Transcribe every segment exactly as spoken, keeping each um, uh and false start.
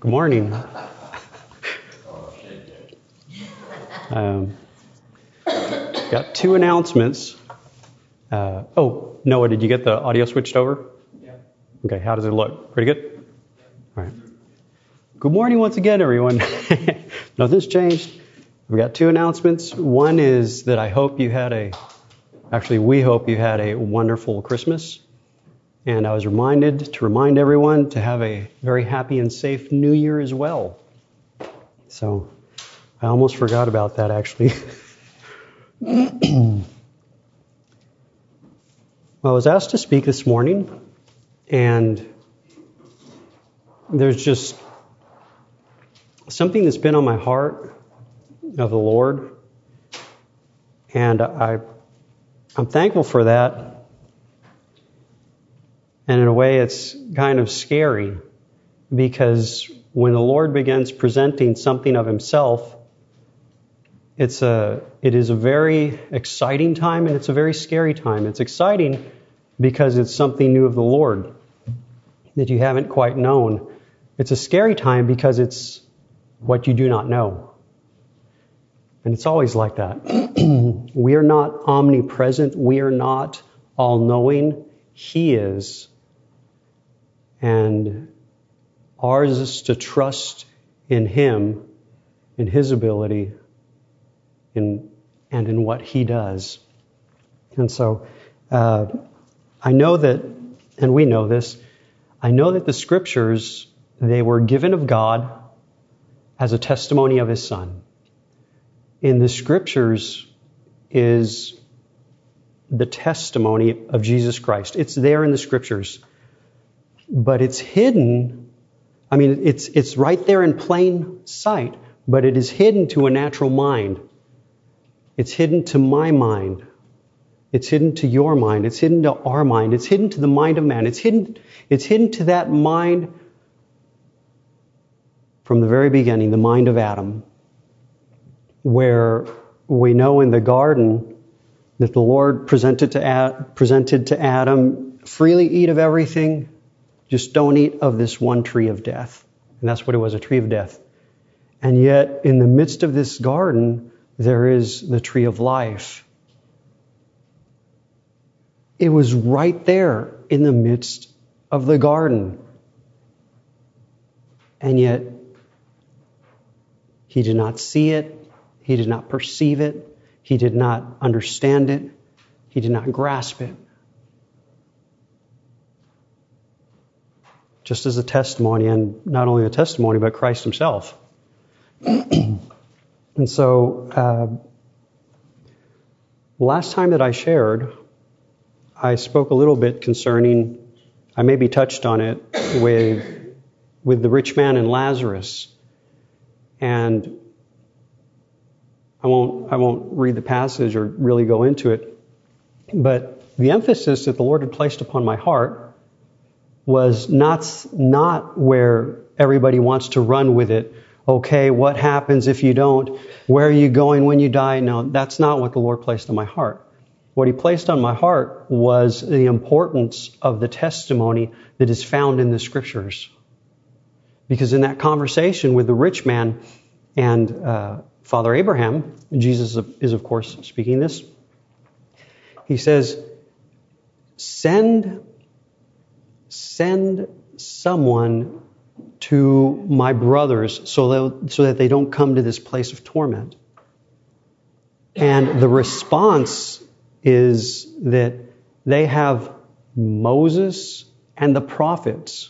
Good morning. Um, got two announcements. Uh, oh, Noah, did you get the audio switched over? Yeah. Okay, how does it look? Pretty good? All right. Good morning once again, everyone. Nothing's changed. We've got two announcements. One is that I hope you had a, actually we hope you had a wonderful Christmas. And I was reminded to remind everyone to have a very happy and safe New Year as well. So I almost forgot about that, actually. Well, I was asked to speak this morning, and there's just something that's been on my heart of the Lord, and I, I'm thankful for that. And in a way, it's kind of scary, because when the Lord begins presenting something of Himself, it's a, it is a very exciting time, and it's a very scary time. It's exciting because it's something new of the Lord that you haven't quite known. It's a scary time because it's what you do not know. And it's always like that. We are not omnipresent. We are not all-knowing. He is. And ours is to trust in Him, in His ability, in, and in what He does. And so uh, I know that, and we know this, I know that the Scriptures, they were given of God as a testimony of His Son. In the Scriptures is the testimony of Jesus Christ. It's there in the Scriptures. But it's hidden. I mean, it's it's right there in plain sight, but it is hidden to a natural mind. It's hidden to my mind. It's hidden to your mind. It's hidden to our mind. It's hidden to the mind of man. It's hidden, it's hidden to that mind from the very beginning, the mind of Adam, where we know in the garden that the Lord presented to Ad, presented to Adam, freely eat of everything, just don't eat of this one tree of death. And that's what it was, a tree of death. And yet, in the midst of this garden, there is the tree of life. It was right there in the midst of the garden. And yet, he did not see it. He did not perceive it. He did not understand it. He did not grasp it. Just as a testimony, and not only a testimony, but Christ Himself. And so, uh, last time that I shared, I spoke a little bit concerning, I maybe touched on it, with, with the rich man and Lazarus. And I won't, I won't read the passage or really go into it, but the emphasis that the Lord had placed upon my heart was not, not where everybody wants to run with it. Okay, what happens if you don't? Where are you going when you die? No, that's not what the Lord placed on my heart. What He placed on my heart was the importance of the testimony that is found in the Scriptures. Because in that conversation with the rich man and uh, Father Abraham, Jesus is of course speaking this, He says, send Send someone to my brothers so that, so that they don't come to this place of torment. And the response is that they have Moses and the prophets.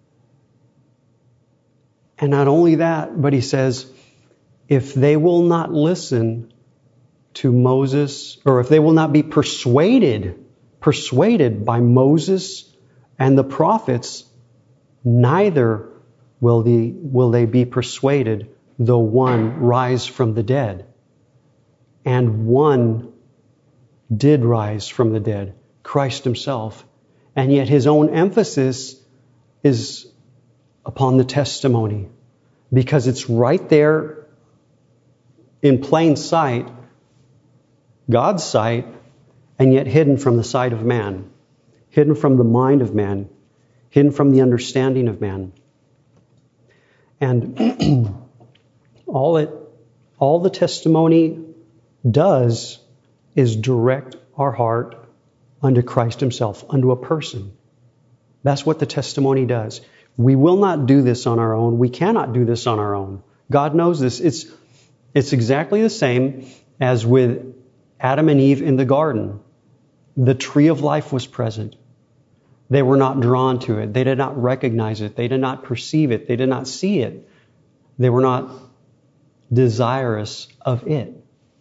And not only that, but He says, if they will not listen to Moses, or if they will not be persuaded, persuaded by Moses and the prophets, neither will, the, will they be persuaded, though one rise from the dead. And one did rise from the dead, Christ Himself. And yet His own emphasis is upon the testimony, because it's right there in plain sight, God's sight, and yet hidden from the sight of man. Hidden from the mind of man, hidden from the understanding of man. And all it, all the testimony does is direct our heart unto Christ himself, unto a person. That's what the testimony does. We will not do this on our own. We cannot do this on our own. God knows this. It's, it's exactly the same as with Adam and Eve in the garden. The tree of life was present. They were not drawn to it. They did not recognize it. They did not perceive it. They did not see it. They were not desirous of it.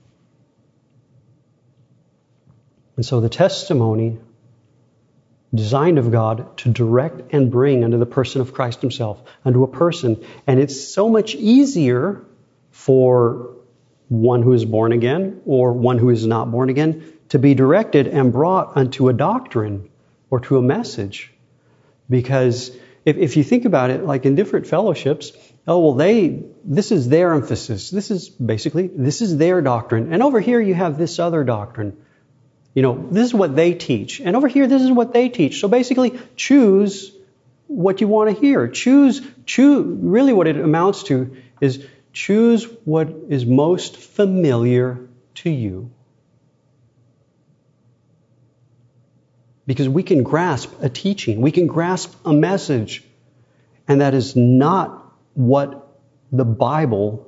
And so the testimony designed of God to direct and bring unto the person of Christ himself, unto a person. And it's so much easier for one who is born again or one who is not born again to be directed and brought unto a doctrine or to a message. Because if, if you think about it, like in different fellowships, oh, well, they, this is their emphasis. This is basically, this is their doctrine. And over here you have this other doctrine. You know, this is what they teach. And over here, this is what they teach. So basically, choose what you want to hear. Choose, choose, really what it amounts to is choose what is most familiar to you. Because we can grasp a teaching. We can grasp a message. And that is not what the Bible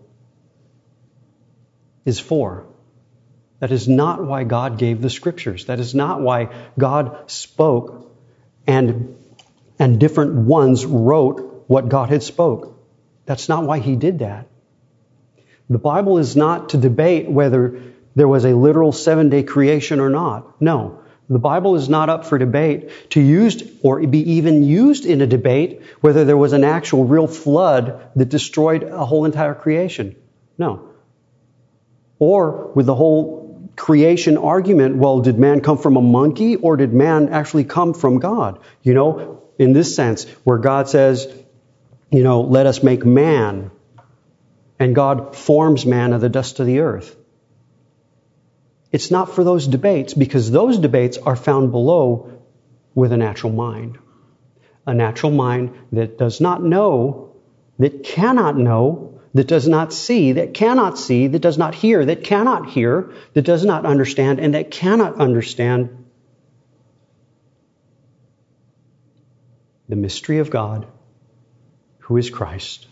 is for. That is not why God gave the Scriptures. That is not why God spoke and, and different ones wrote what God had spoke. That's not why He did that. The Bible is not to debate whether there was a literal seven-day creation or not. No. The Bible is not up for debate to use or be even used in a debate whether there was an actual real flood that destroyed a whole entire creation. No. Or with the whole creation argument, well, did man come from a monkey or did man actually come from God? You know, in this sense, where God says, you know, let us make man. And God forms man of the dust of the earth. It's not for those debates, because those debates are found below with a natural mind. A natural mind that does not know, that cannot know, that does not see, that cannot see, that does not hear, that cannot hear, that does not understand, and that cannot understand the mystery of God, who is Christ.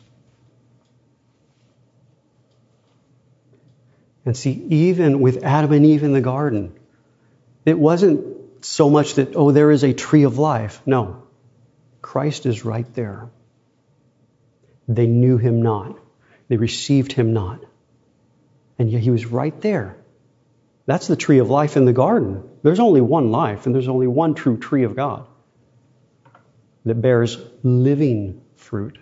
And see, even with Adam and Eve in the garden, it wasn't so much that, oh, there is a tree of life. No. Christ is right there. They knew Him not. They received Him not. And yet He was right there. That's the tree of life in the garden. There's only one life, and there's only one true tree of God that bears living fruit.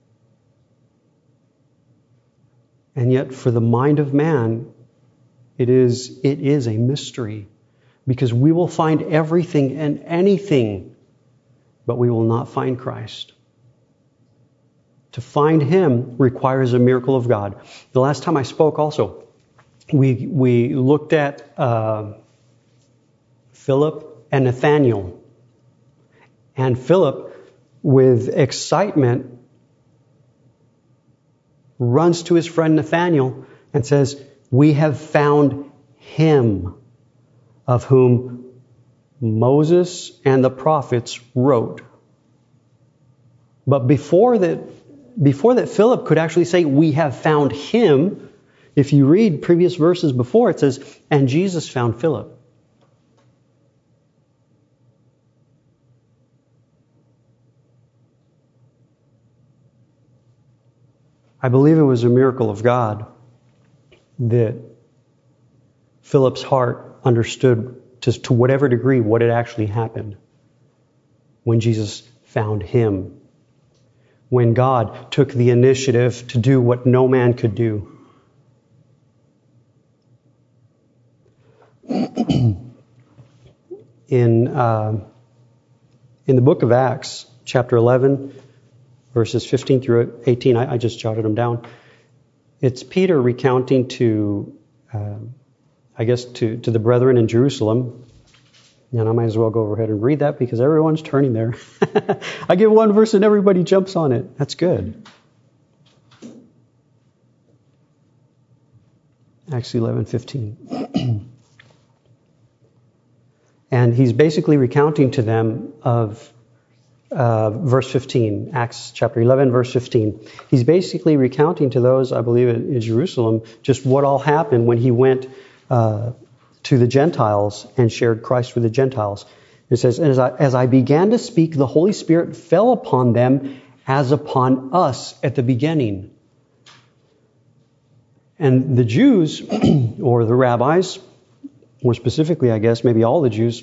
And yet for the mind of man, it is, it is a mystery. Because we will find everything and anything, but we will not find Christ. To find Him requires a miracle of God. The last time I spoke also, we we looked at uh, Philip and Nathanael. And Philip, with excitement, runs to his friend Nathanael and says, we have found Him of whom Moses and the prophets wrote. But before that, before that Philip could actually say, we have found Him, if you read previous verses before, it says, and Jesus found Philip. I believe it was a miracle of God that Philip's heart understood to, to whatever degree what had actually happened when Jesus found him. When God took the initiative to do what no man could do. In, uh, in the book of Acts, chapter eleven, verses fifteen through eighteen, I, I just jotted them down. It's Peter recounting to, uh, I guess, to, to the brethren in Jerusalem. And I might as well go ahead and read that because everyone's turning there. I give one verse and everybody jumps on it. That's good. Acts eleven fifteen. And he's basically recounting to them of uh, verse fifteen, Acts chapter eleven, verse fifteen. He's basically recounting to those, I believe, in, in Jerusalem, just what all happened when he went uh, to the Gentiles and shared Christ with the Gentiles. It says, as I, as I began to speak, the Holy Spirit fell upon them as upon us at the beginning. And the Jews, or the rabbis, more specifically, I guess, maybe all the Jews,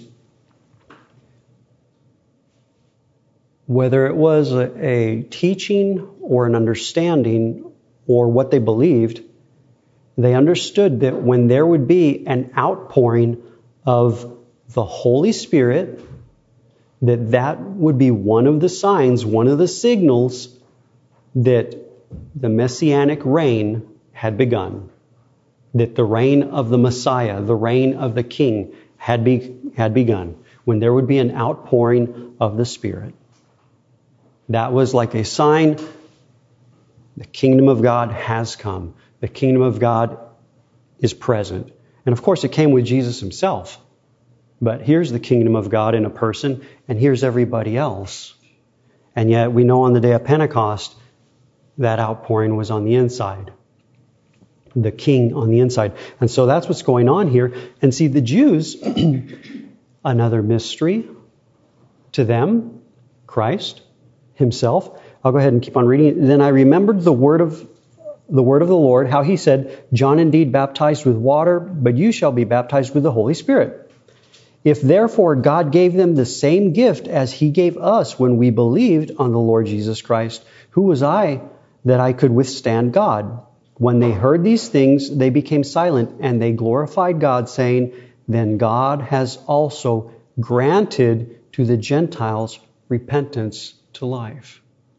whether it was a, a teaching or an understanding or what they believed, they understood that when there would be an outpouring of the Holy Spirit, that that would be one of the signs, one of the signals that the Messianic reign had begun. That the reign of the Messiah, the reign of the King had, be, had begun. When there would be an outpouring of the Spirit. That was like a sign the kingdom of God has come. The kingdom of God is present. And of course it came with Jesus himself. But here's the kingdom of God in a person, and here's everybody else. And yet we know on the day of Pentecost, that outpouring was on the inside. The King on the inside. And so that's what's going on here. And see, the Jews, another mystery to them, Christ himself. I'll go ahead and keep on reading. Then I remembered the word of the word of the Lord, how he said, John indeed baptized with water, but you shall be baptized with the Holy Spirit. If therefore God gave them the same gift as he gave us when we believed on the Lord Jesus Christ, who was I that I could withstand God? When they heard these things, they became silent, and they glorified God, saying, then God has also granted to the Gentiles repentance to life.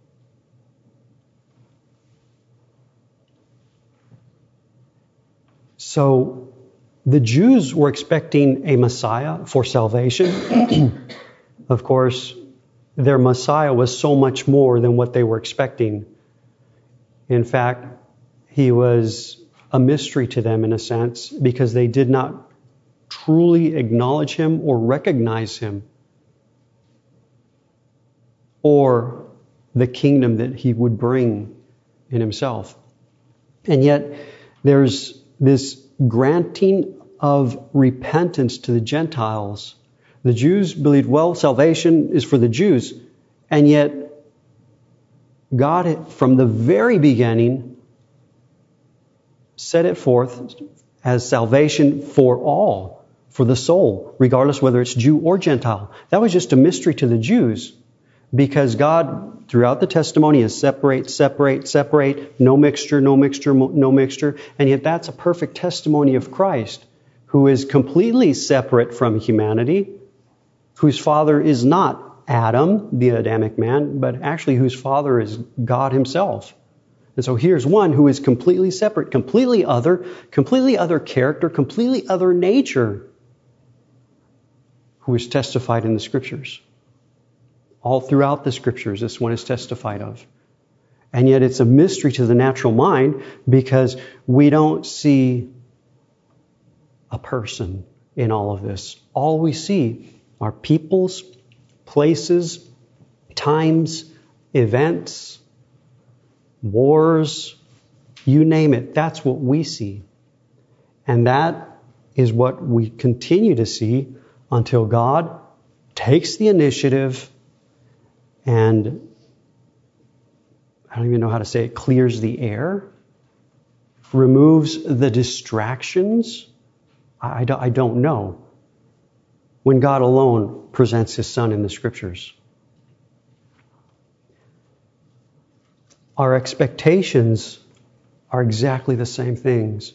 So the Jews were expecting a Messiah for salvation. Of course, their Messiah was so much more than what they were expecting. In fact, he was a mystery to them in a sense because they did not truly acknowledge him or recognize him or the kingdom that he would bring in himself. And yet there's this granting of repentance to the Gentiles. The Jews believed, well, salvation is for the Jews. And yet God, from the very beginning, set it forth as salvation for all, for the soul, regardless whether it's Jew or Gentile. That was just a mystery to the Jews because God, throughout the testimony, is separate, separate, separate, no mixture, no mixture, no mixture. And yet that's a perfect testimony of Christ, who is completely separate from humanity, whose father is not Adam, the Adamic man, but actually whose father is God himself. And so here's one who is completely separate, completely other, completely other character, completely other nature, who is testified in the Scriptures. All throughout the Scriptures, this one is testified of. And yet it's a mystery to the natural mind because we don't see a person in all of this. All we see are peoples, places, times, events, wars, you name it. That's what we see. And that is what we continue to see until God takes the initiative and, I don't even know how to say it, clears the air, removes the distractions. I, I, I don't know. When God alone presents His Son in the Scriptures. Our expectations are exactly the same things.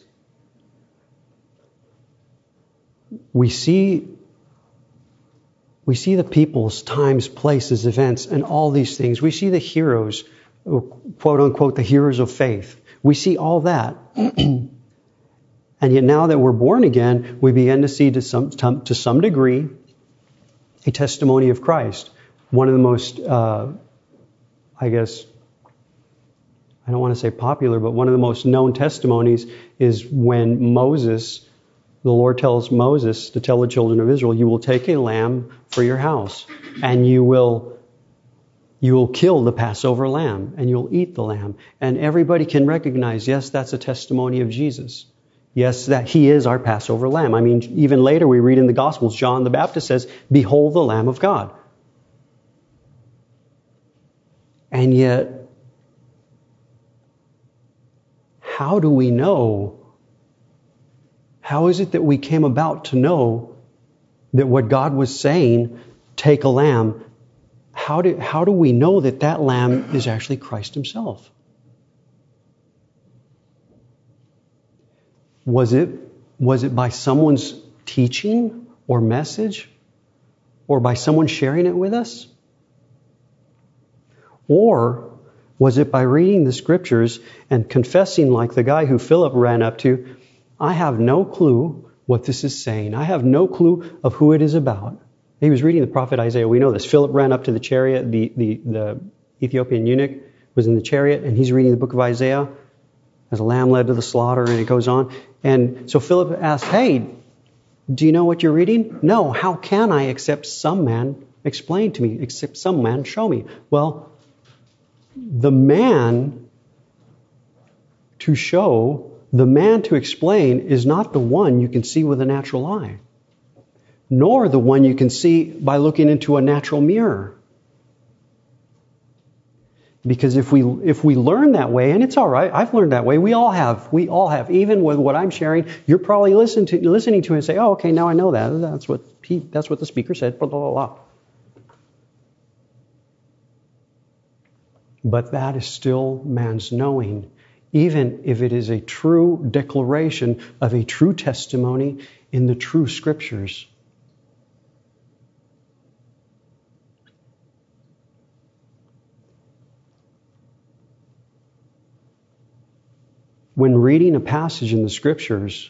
We see, we see the peoples, times, places, events, and all these things. We see the heroes, quote unquote, the heroes of faith. We see all that. And yet now that we're born again, we begin to see to some, to some degree a testimony of Christ. One of the most, uh, I guess, I don't want to say popular, but one of the most known testimonies is when Moses, the Lord tells Moses to tell the children of Israel, you will take a lamb for your house, and you will you will kill the Passover lamb, and you'll eat the lamb. And everybody can recognize, yes, that's a testimony of Jesus. Yes, that He is our Passover lamb. I mean, even later we read in the Gospels, John the Baptist says, behold the Lamb of God. And yet, how do we know? How is it that we came about to know that what God was saying, take a lamb, how do, how do we know that that lamb is actually Christ Himself? Was it, was it by someone's teaching or message? Or by someone sharing it with us? Or was it by reading the Scriptures and confessing like the guy who Philip ran up to, I have no clue what this is saying. I have no clue of who it is about. He was reading the prophet Isaiah. We know this. Philip ran up to the chariot. The, the, the Ethiopian eunuch was in the chariot, and he's reading the book of Isaiah as a lamb led to the slaughter, and it goes on. And so Philip asked, hey, do you know what you're reading? No, how can I except some man explain to me, except some man show me? Well, the man to show, the man to explain is not the one you can see with a natural eye, nor the one you can see by looking into a natural mirror. Because if we if we learn that way, and it's all right, I've learned that way. We all have. We all have. Even with what I'm sharing, you're probably listening to listening to it and say, "Oh, okay, now I know that. That's what he, that's what the speaker said." Blah blah blah. blah. But that is still man's knowing, even if it is a true declaration of a true testimony in the true Scriptures. When reading a passage in the Scriptures,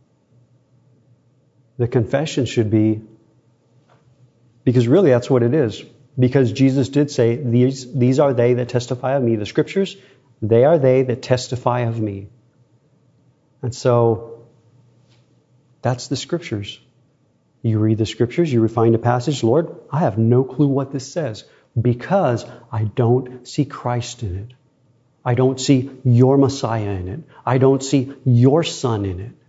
the confession should be, because really that's what it is. Because Jesus did say, these, these are they that testify of me. The Scriptures, they are they that testify of me. And so, that's the Scriptures. You read the Scriptures, you find a passage, Lord, I have no clue what this says, because I don't see Christ in it. I don't see your Messiah in it. I don't see your Son in it.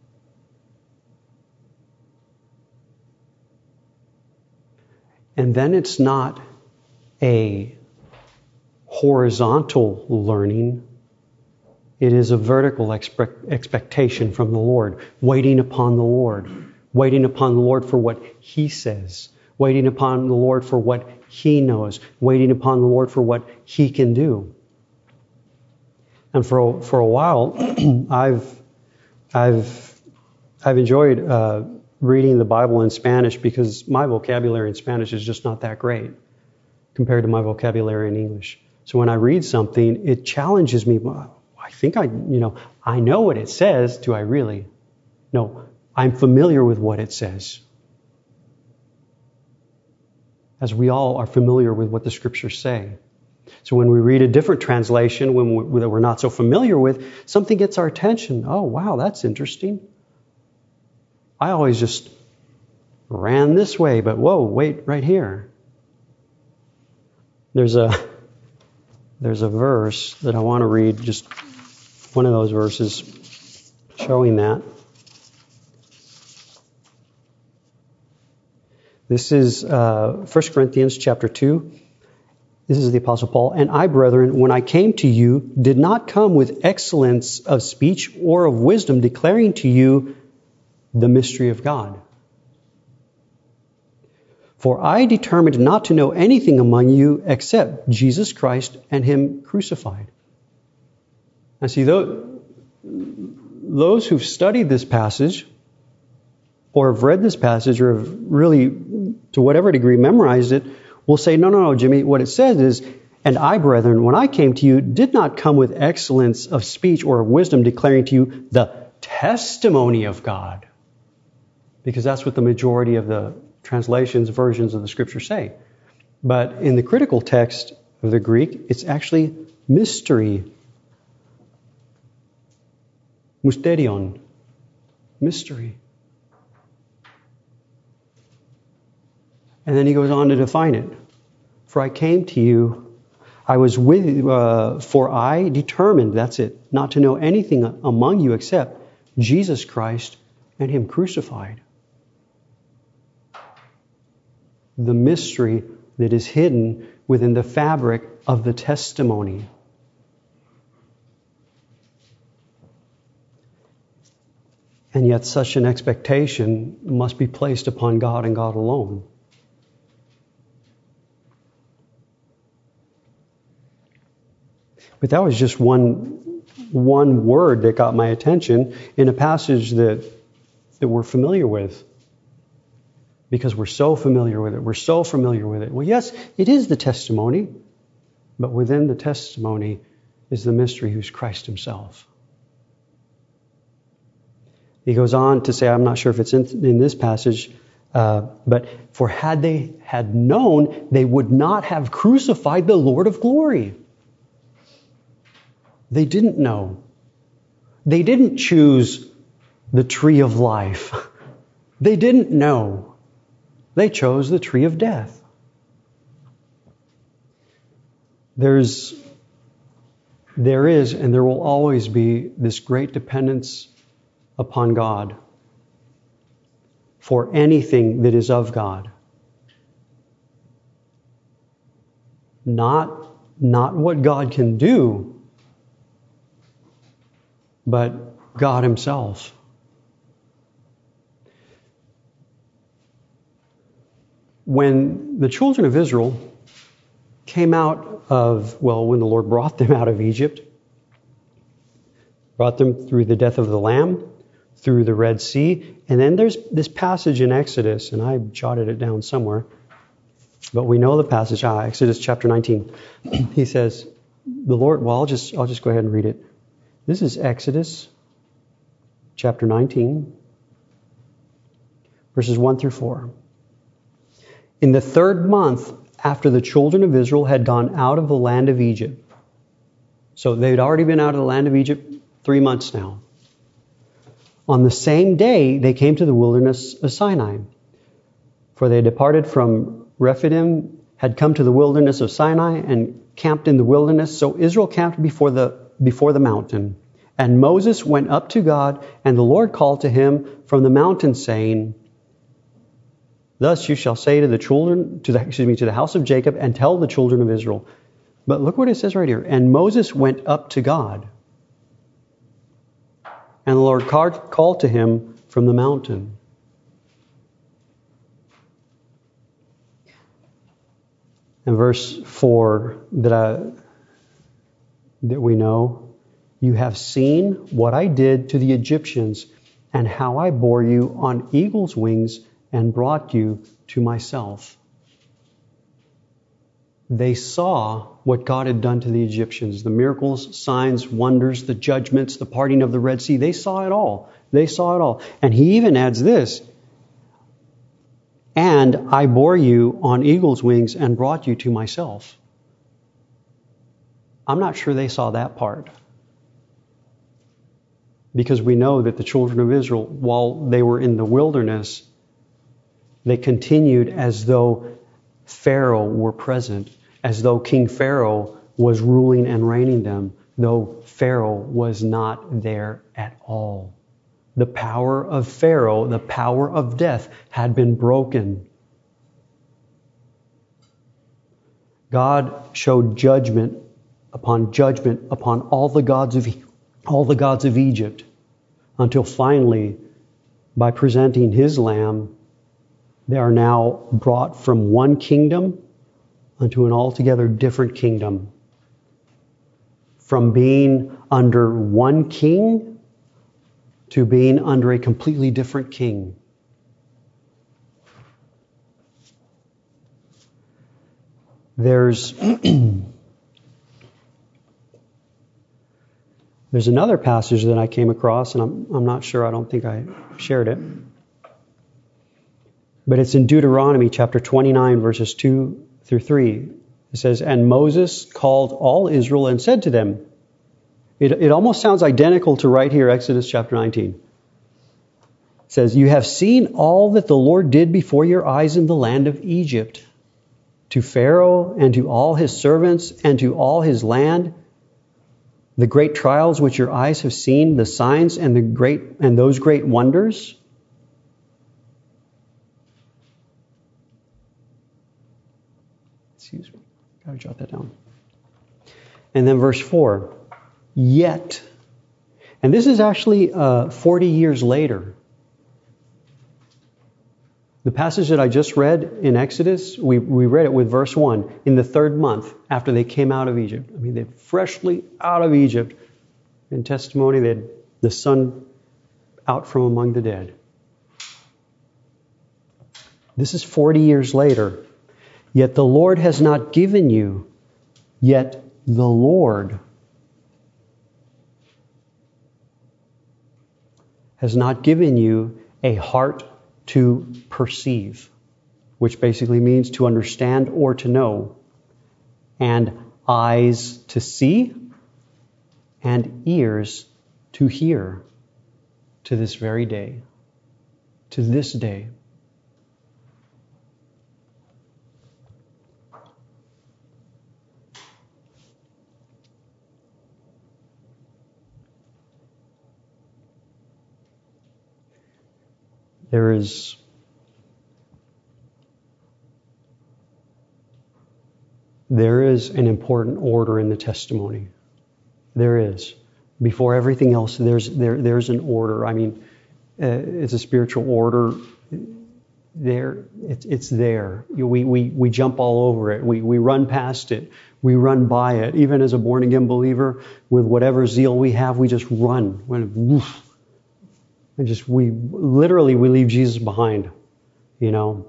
And then it's not a horizontal learning. It is a vertical expe- expectation from the Lord, waiting upon the Lord, waiting upon the Lord for what He says, waiting upon the Lord for what He knows, waiting upon the Lord for what He can do. And for a, for a while, I've I've I've enjoyed uh, reading the Bible in Spanish, because my vocabulary in Spanish is just not that great compared to my vocabulary in English. So when I read something, it challenges me. I think I, you know, I know what it says. Do I really? No, I'm familiar with what it says. As we all are familiar with what the Scriptures say. So when we read a different translation, when we, that we're not so familiar with, something gets our attention. Oh, wow, that's interesting. I always just ran this way, but whoa, wait, right here. There's a there's a verse that I want to read, just one of those verses showing that. This is uh, First Corinthians chapter two. This is the Apostle Paul. And I, brethren, when I came to you, did not come with excellence of speech or of wisdom, declaring to you the mystery of God. For I determined not to know anything among you except Jesus Christ and Him crucified. Now see, those who've studied this passage, or have read this passage, or have really, to whatever degree, memorized it, will say, no, no, no, Jimmy, what it says is, and I, brethren, when I came to you, did not come with excellence of speech or of wisdom, declaring to you the testimony of God. Because that's what the majority of the translations, versions of the Scripture say. But in the critical text of the Greek, it's actually mystery Mysterion. Mystery. And then he goes on to define it. For I came to you, I was with you, uh, for I determined, that's it, not to know anything among you except Jesus Christ and Him crucified. The mystery that is hidden within the fabric of the testimony. And yet such an expectation must be placed upon God and God alone. But that was just one, one word that got my attention in a passage that, that we're familiar with. Because we're so familiar with it. We're so familiar with it. Well, yes, it is the testimony. But within the testimony is the mystery who's Christ Himself. He goes on to say, I'm not sure if it's in, in this passage, uh, but for had they had known, they would not have crucified the Lord of glory. They didn't know. They didn't choose the tree of life. They didn't know. They chose the tree of death. There's, there is and there will always be this great dependence upon God for anything that is of God. Not, not what God can do, but God Himself. When the children of Israel came out of, well, when the Lord brought them out of Egypt, brought them through the death of the Lamb, through the Red Sea, and then there's this passage in Exodus, and I jotted it down somewhere, but we know the passage, ah, Exodus chapter nineteen. He says, the Lord, well, I'll just, I'll just go ahead and read it. This is Exodus chapter nineteen, verses one through four. In the third month after the children of Israel had gone out of the land of Egypt. So they'd already been out of the land of Egypt three months now. On the same day they came to the wilderness of Sinai. For they departed from Rephidim, had come to the wilderness of Sinai, and camped in the wilderness. So Israel camped before the before the mountain. And Moses went up to God, and the Lord called to him from the mountain, saying, Thus you shall say to the children, to the excuse me, to the house of Jacob, and tell the children of Israel. But look what it says right here. And Moses went up to God, and the Lord called to him from the mountain. And verse four that I, that we know, you have seen what I did to the Egyptians, and how I bore you on eagle's wings and brought you to myself. They saw what God had done to the Egyptians, the miracles, signs, wonders, the judgments, the parting of the Red Sea. They saw it all. They saw it all. And he even adds this, and I bore you on eagle's wings and brought you to myself. I'm not sure they saw that part. Because we know that the children of Israel, while they were in the wilderness, they continued as though Pharaoh were present, as though King Pharaoh was ruling and reigning them, though Pharaoh was not there at all. The power of Pharaoh, the power of death, had been broken. God showed judgment upon judgment upon all the gods of all the gods of Egypt, until finally, by presenting His Lamb, they are now brought from one kingdom unto an altogether different kingdom. From being under one king to being under a completely different king. There's there's another passage that I came across, and I'm I'm not sure, I don't think I shared it. But it's in Deuteronomy chapter twenty-nine, verses two through three. It says, And Moses called all Israel and said to them, It, it almost sounds identical to right here, Exodus chapter nineteen. It says, you have seen all that the Lord did before your eyes in the land of Egypt, to Pharaoh and to all his servants and to all his land, the great trials which your eyes have seen, the signs and the great and those great wonders. Excuse me, gotta jot that down. And then verse four, yet, and this is actually uh, forty years later. The passage that I just read in Exodus, we, we read it with verse one, in the third month after they came out of Egypt. I mean, they're freshly out of Egypt. In testimony, they had the son out from among the dead. This is forty years later. Yet the Lord has not given you, yet the Lord has not given you a heart to perceive, which basically means to understand or to know, and eyes to see, and ears to hear, to this very day, to this day. There is there is an important order in the testimony. There is. Before everything else, there's there there's an order. I mean, uh, it's a spiritual order. There, it's it's there. We we we jump all over it. We we run past it. We run by it. Even as a born again believer, with whatever zeal we have, we just run. Woof. And just, we literally, we leave Jesus behind, you know.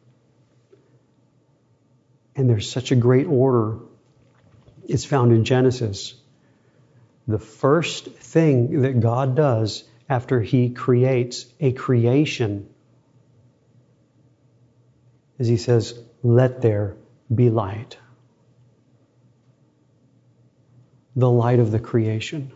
And there's such a great order. It's found in Genesis. The first thing that God does after He creates a creation is He says, let there be light. The light of the creation.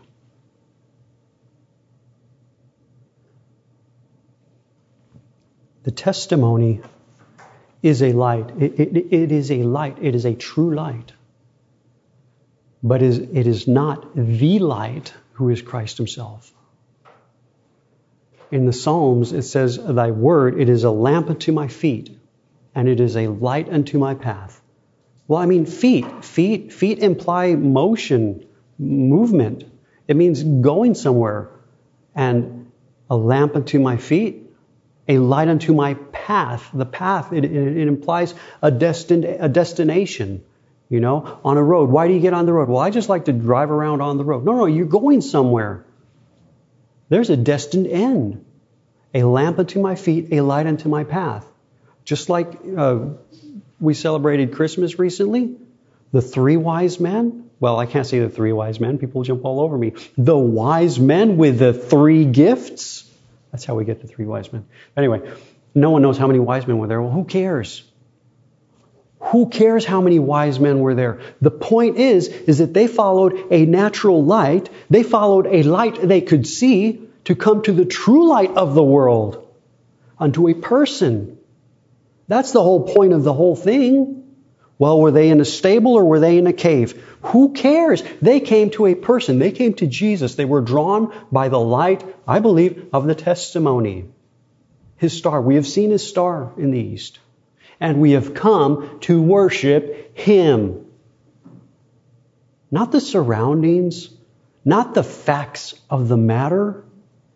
The testimony is a light. It, it, it is a light. It is a true light. But is, it is not the light who is Christ Himself. In the Psalms, it says, thy word, it is a lamp unto my feet, and it is a light unto my path. Well, I mean, feet. Feet, feet imply motion, movement. It means going somewhere. And a lamp unto my feet, a light unto my path. The path, it, it, it implies a, destined, a destination, you know, on a road. Why do you get on the road? Well, I just like to drive around on the road. No, no, you're going somewhere. There's a destined end. A lamp unto my feet, a light unto my path. Just like uh, we celebrated Christmas recently, the three wise men. Well, I can't say the three wise men. People jump all over me. The wise men with the three gifts. That's how we get the three wise men. Anyway, no one knows how many wise men were there. Well, who cares? Who cares how many wise men were there? The point is, is that they followed a natural light. They followed a light they could see to come to the true light of the world, unto a person. That's the whole point of the whole thing. Well, were they in a stable or were they in a cave? Who cares? They came to a person. They came to Jesus. They were drawn by the light, I believe, of the testimony. His star. We have seen His star in the east. And we have come to worship Him. Not the surroundings. Not the facts of the matter.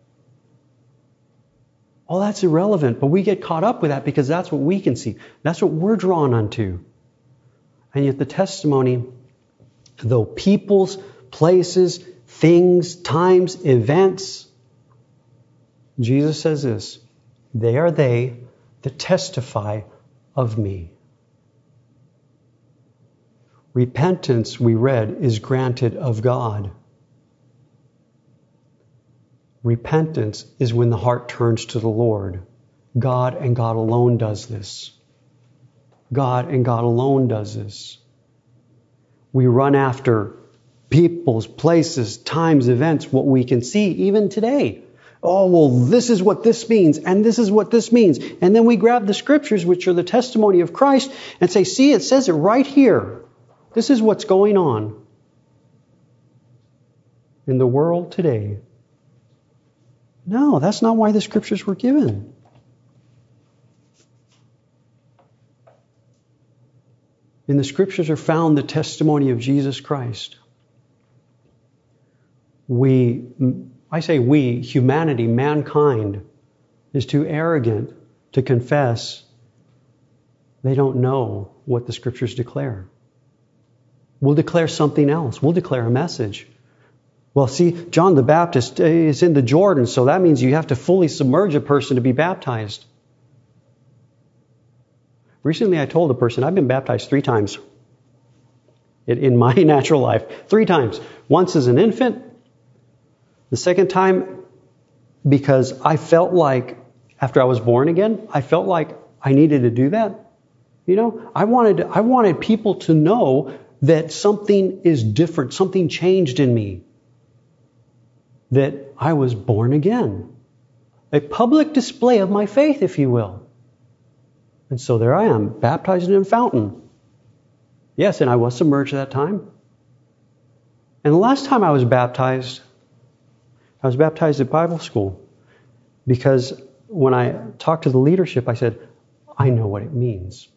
All that's irrelevant. But we get caught up with that because that's what we can see. That's what we're drawn unto. And yet the testimony, though peoples, places, things, times, events, Jesus says this, they are they that testify of me. Repentance, we read, is granted of God. Repentance is when the heart turns to the Lord. God and God alone does this. God and God alone does this. We run after peoples, places, times, events, what we can see even today. Oh, well, this is what this means, and this is what this means. And then we grab the scriptures, which are the testimony of Christ, and say, see, it says it right here. This is what's going on in the world today. No, that's not why the scriptures were given. In the scriptures are found the testimony of Jesus Christ. We, I say we, humanity, mankind, is too arrogant to confess they don't know what the scriptures declare. We'll declare something else. We'll declare a message. Well, see, John the Baptist is in the Jordan, so that means you have to fully submerge a person to be baptized. Recently I told a person, I've been baptized three times in my natural life. Three times. Once as an infant. The second time because I felt like, after I was born again, I felt like I needed to do that. You know, I wanted, I wanted people to know that something is different, something changed in me. That I was born again. A public display of my faith, if you will. And so there I am, baptized in a fountain. Yes, and I was submerged at that time. And the last time I was baptized, I was baptized at Bible school. Because when I talked to the leadership, I said, I know what it means.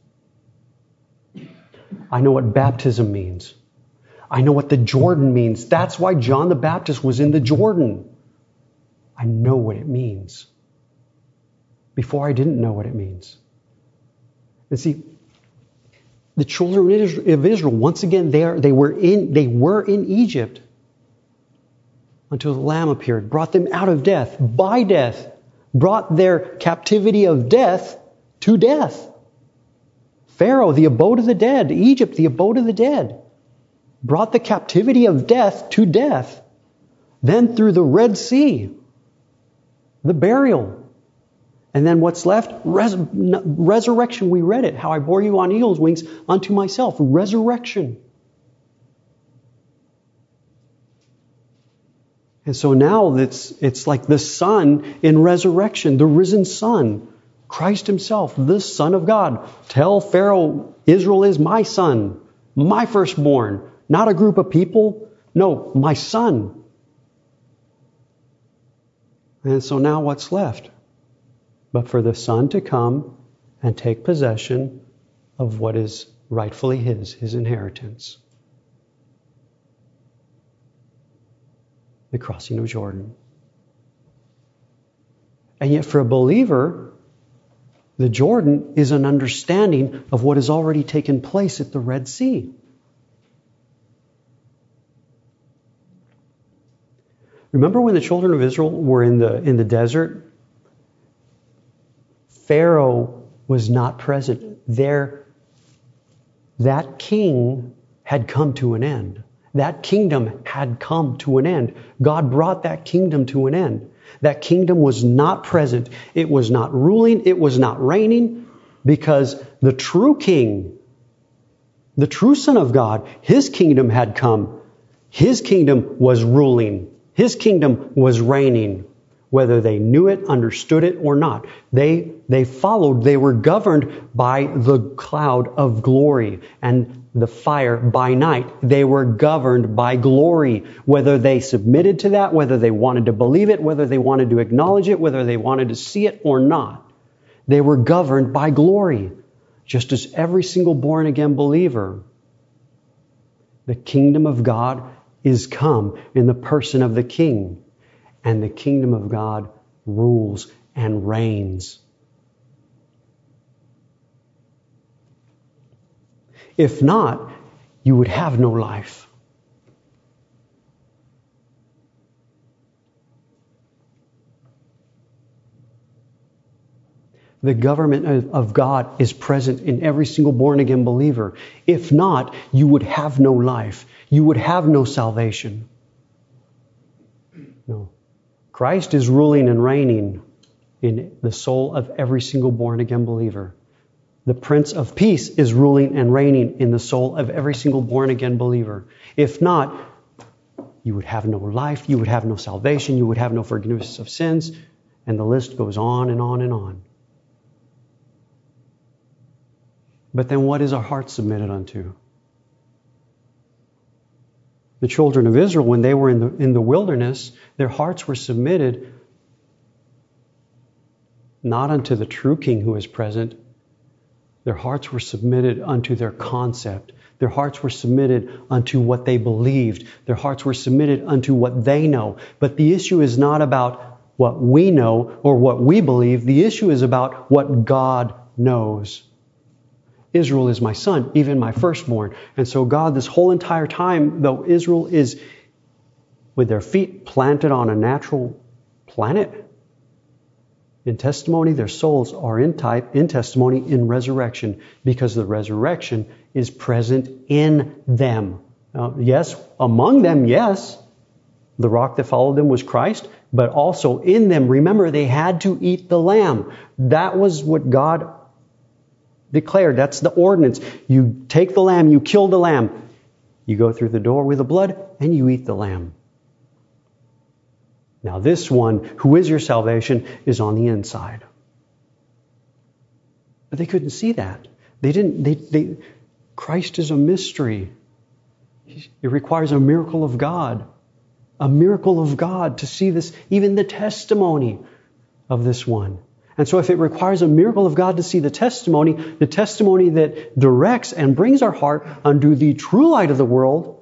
I know what baptism means. I know what the Jordan means. That's why John the Baptist was in the Jordan. I know what it means. Before I didn't know what it means. And see, the children of Israel, once again, they, are, they, were in, they were in Egypt until the Lamb appeared, brought them out of death, by death, brought their captivity of death to death. Pharaoh, the abode of the dead, Egypt, the abode of the dead, brought the captivity of death to death. Then through the Red Sea, the burial. And then what's left? Res- resurrection. We read it. How I bore you on eagle's wings unto myself. Resurrection. And so now it's, it's like the Son in resurrection, the risen Son, Christ Himself, the Son of God. Tell Pharaoh, Israel is my son, my firstborn, not a group of people. No, my son. And so now what's left? But for the Son to come and take possession of what is rightfully His, His inheritance. The crossing of Jordan. And yet for a believer, the Jordan is an understanding of what has already taken place at the Red Sea. Remember when the children of Israel were in the, in the desert? Pharaoh was not present. There, that king had come to an end. That kingdom had come to an end. God brought that kingdom to an end. That kingdom was not present. It was not ruling. It was not reigning, because the true king, the true Son of God, His kingdom had come. His kingdom was ruling. His kingdom was reigning. Whether they knew it, understood it, or not. They, they followed, they were governed by the cloud of glory and the fire by night. They were governed by glory. Whether they submitted to that, whether they wanted to believe it, whether they wanted to acknowledge it, whether they wanted to see it or not. They were governed by glory. Just as every single born-again believer. The kingdom of God is come in the person of the King. And the kingdom of God rules and reigns. If not, you would have no life. The government of God is present in every single born-again believer. If not, you would have no life. You would have no salvation. No. Christ is ruling and reigning in the soul of every single born-again believer. The Prince of Peace is ruling and reigning in the soul of every single born-again believer. If not, you would have no life, you would have no salvation, you would have no forgiveness of sins, and the list goes on and on and on. But then what is our heart submitted unto? The children of Israel, when they were in the, in the wilderness, their hearts were submitted not unto the true King who is present. Their hearts were submitted unto their concept. Their hearts were submitted unto what they believed. Their hearts were submitted unto what they know. But the issue is not about what we know or what we believe. The issue is about what God knows. Israel is my son, even my firstborn. And so God, this whole entire time, though Israel is with their feet planted on a natural planet, in testimony, their souls are in type, in testimony, in resurrection, because the resurrection is present in them. Uh, yes, among them, yes. The rock that followed them was Christ, but also in them. Remember, they had to eat the lamb. That was what God declared. That's the ordinance. You take the lamb, you kill the lamb. You go through the door with the blood, and you eat the lamb. Now this one, who is your salvation, is on the inside. But they couldn't see that. They didn't, they, they, Christ is a mystery. It requires a miracle of God. A miracle of God to see this, even the testimony of this one. And so if it requires a miracle of God to see the testimony, the testimony that directs and brings our heart unto the true light of the world,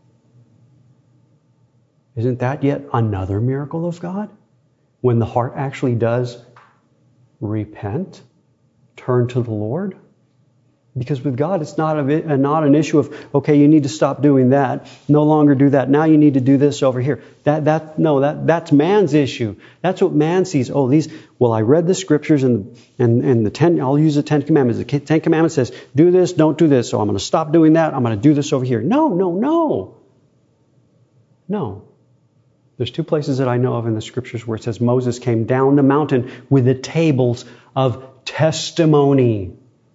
isn't that yet another miracle of God? When the heart actually does repent, turn to the Lord? Because with God, it's not a, not an issue of, okay, you need to stop doing that. No longer do that. Now you need to do this over here. That, that, no, that, that's man's issue. That's what man sees. Oh, these, well, I read the scriptures and, and, and the ten, I'll use the Ten Commandments. The Ten Commandments says, do this, don't do this. So I'm going to stop doing that. I'm going to do this over here. No, no, no. No. There's two places that I know of in the scriptures where it says Moses came down the mountain with the tables of testimony.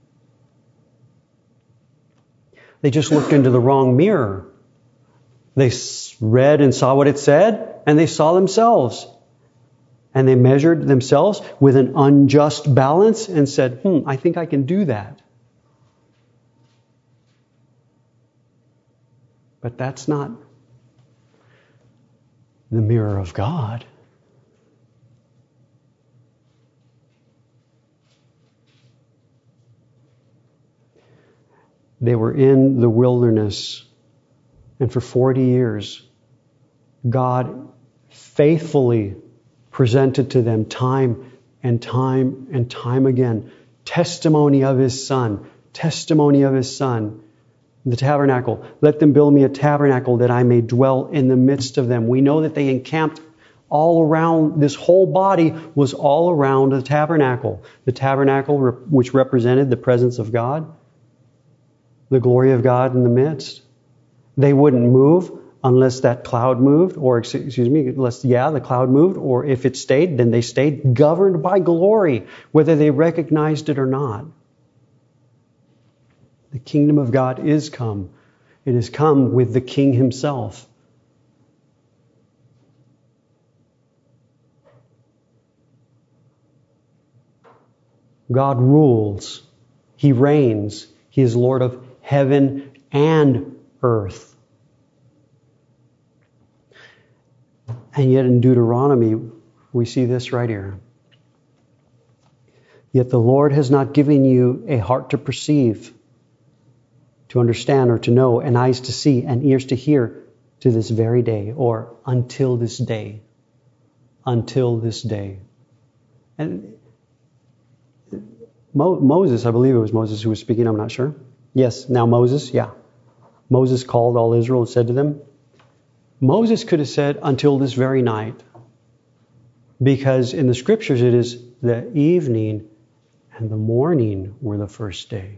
They just looked into the wrong mirror. They read and saw what it said, and they saw themselves. And they measured themselves with an unjust balance and said, hmm, I think I can do that. But that's not the mirror of God. They were in the wilderness, and for forty years, God faithfully presented to them time and time and time again testimony of His Son, testimony of His Son. The tabernacle. Let them build me a tabernacle that I may dwell in the midst of them. We know that they encamped all around. This whole body was all around the tabernacle. The tabernacle which represented the presence of God. The glory of God in the midst. They wouldn't move unless that cloud moved, or excuse me, unless, yeah, the cloud moved, or if it stayed, then they stayed governed by glory, whether they recognized it or not. The kingdom of God is come. It has come with the King Himself. God rules. He reigns. He is Lord of heaven and earth. And yet in Deuteronomy, we see this right here. Yet the Lord has not given you a heart to perceive, to understand or to know, and eyes to see, and ears to hear to this very day, or until this day. Until this day. And Mo- Moses, I believe it was Moses who was speaking, I'm not sure. Yes, now Moses, yeah. Moses called all Israel and said to them, Moses could have said, until this very night. Because in the scriptures it is the evening and the morning were the first day.